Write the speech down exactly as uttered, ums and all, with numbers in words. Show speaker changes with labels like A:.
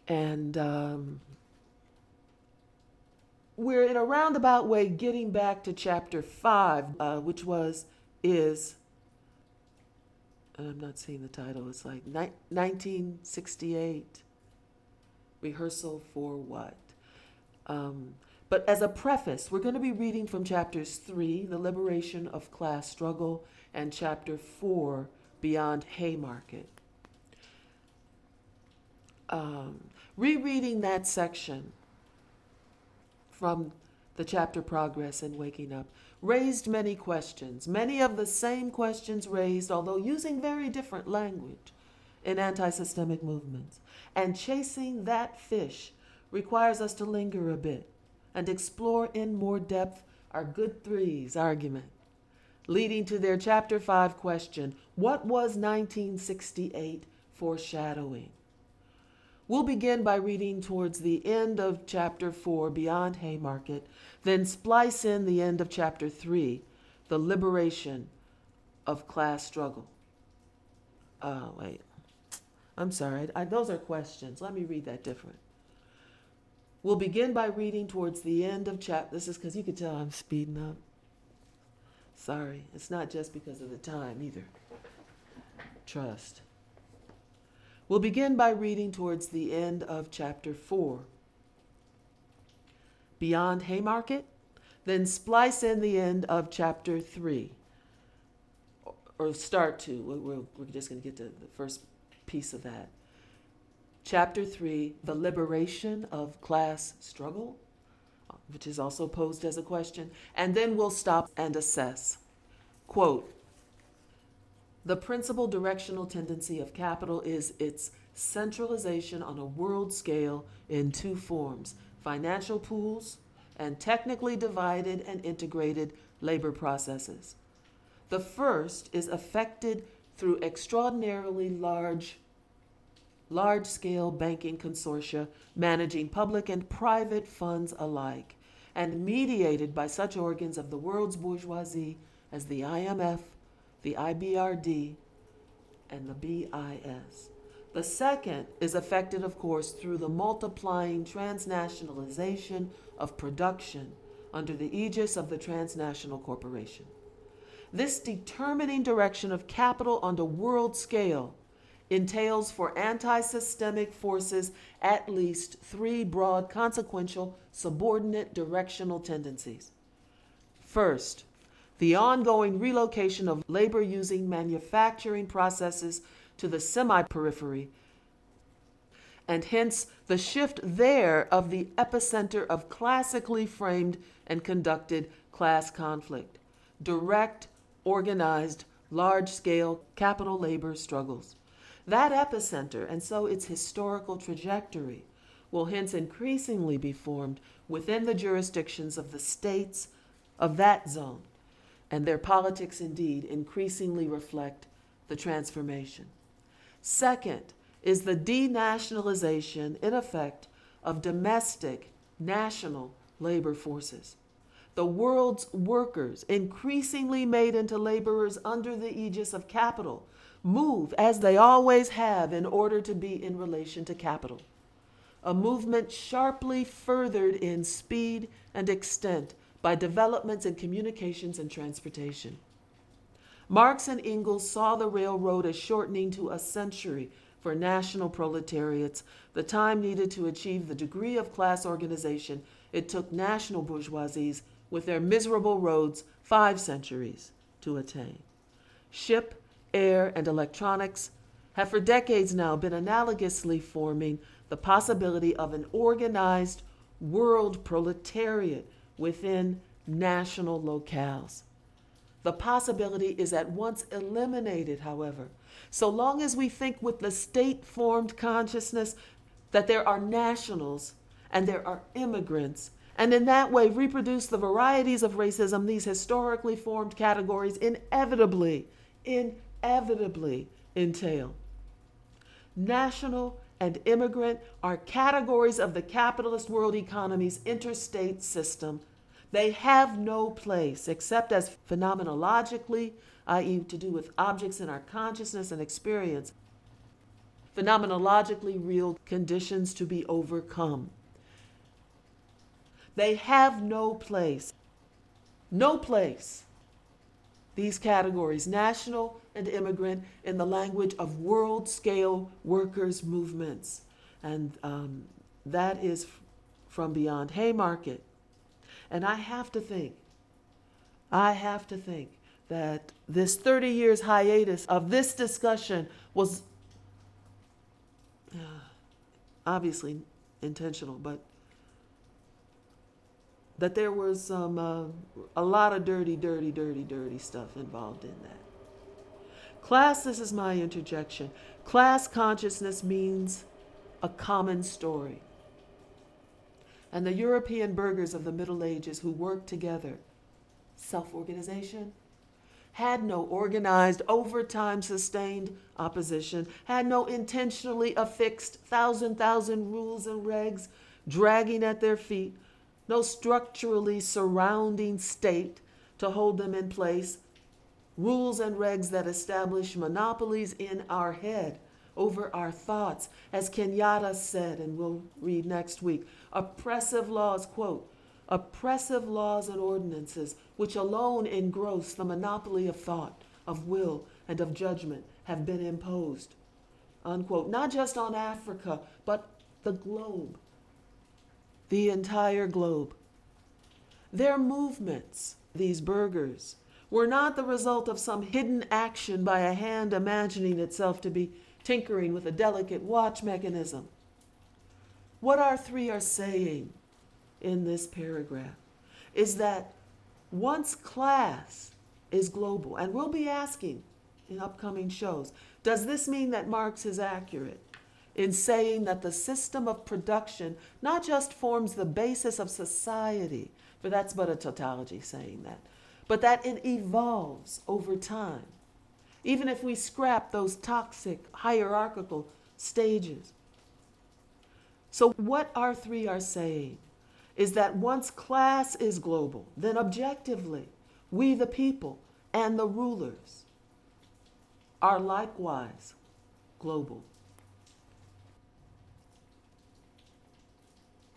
A: And um, we're in a roundabout way getting back to chapter five, uh, which was, is, and I'm not seeing the title, it's like ni- nineteen sixty-eight, rehearsal for what? Um, but as a preface, we're going to be reading from chapters three, the liberation of class struggle, and chapter four, beyond Haymarket. Um, rereading that section from the chapter Progress and Waking Up raised many questions, many of the same questions raised, although using very different language, in anti-systemic movements. And chasing that fish requires us to linger a bit and explore in more depth our good threes argument, leading to their chapter five question, what was nineteen sixty-eight foreshadowing? We'll begin by reading towards the end of chapter four, Beyond Haymarket, then splice in the end of chapter three, the liberation of class struggle. Oh, wait. I'm sorry. I, those are questions. Let me read that different. We'll begin by reading towards the end of chapter. This is because you can tell I'm speeding up. Sorry. It's not just because of the time either. Trust. We'll begin by reading towards the end of chapter four, Beyond Haymarket, then splice in the end of chapter three, or start to. We're, we're just going to get to the first piece of that. Chapter three, the liberation of class struggle, which is also posed as a question, and then we'll stop and assess. Quote, the principal directional tendency of capital is its centralization on a world scale in two forms, financial pools and technically divided and integrated labor processes. The first is effected through extraordinarily large, large-scale banking consortia managing public and private funds alike, and mediated by such organs of the world's bourgeoisie as the I M F, the I B R D, and the B I S. The second is affected, of course, through the multiplying transnationalization of production under the aegis of the transnational corporation. This determining direction of capital on the world scale entails for anti-systemic forces at least three broad, consequential, subordinate directional tendencies. First, the ongoing relocation of labor-using manufacturing processes to the semi-periphery, and hence the shift there of the epicenter of classically framed and conducted class conflict, direct, organized, large-scale capital labor struggles. That epicenter, and so its historical trajectory, will hence increasingly be formed within the jurisdictions of the states of that zone, and their politics indeed increasingly reflect the transformation. Second is the denationalization, in effect, of domestic, national labor forces. The world's workers, increasingly made into laborers under the aegis of capital, move as they always have in order to be in relation to capital. A movement sharply furthered in speed and extent by developments in communications and transportation. Marx and Engels saw the railroad as shortening to a century for national proletariats, the time needed to achieve the degree of class organization it took national bourgeoisies with their miserable roads five centuries to attain. Ship, air, and electronics have for decades now been analogously forming the possibility of an organized world proletariat within national locales. The possibility is at once eliminated, however, so long as we think with the state-formed consciousness that there are nationals and there are immigrants, and in that way reproduce the varieties of racism these historically formed categories inevitably, inevitably entail. National and immigrant are categories of the capitalist world economy's interstate system. They have no place except as phenomenologically, that is to do with objects in our consciousness and experience, phenomenologically real conditions to be overcome. They have no place, no place, these categories, national and immigrant, in the language of world-scale workers' movements. And um, that is f- from beyond Haymarket. And I have to think, I have to think that this thirty years hiatus of this discussion was uh, obviously intentional, but that there was some, uh, a lot of dirty, dirty, dirty, dirty stuff involved in that. Class, this is my interjection. Class consciousness means a common story. And the European burghers of the Middle Ages who worked together, self-organization, had no organized, over time sustained opposition, had no intentionally affixed thousand, thousand rules and regs dragging at their feet, no structurally surrounding state to hold them in place, rules and regs that establish monopolies in our head over our thoughts. As Kenyatta said, and we'll read next week, oppressive laws, quote, oppressive laws and ordinances which alone engross the monopoly of thought, of will, and of judgment have been imposed, unquote, not just on Africa, but the globe. The entire globe. Their movements, these burghers, were not the result of some hidden action by a hand imagining itself to be tinkering with a delicate watch mechanism. What our three are saying in this paragraph is that once class is global, and we'll be asking in upcoming shows, does this mean that Marx is accurate in saying that the system of production not just forms the basis of society, for that's but a tautology saying that, but that it evolves over time, even if we scrap those toxic hierarchical stages. So what our three are saying is that once class is global, then objectively, we the people and the rulers are likewise global.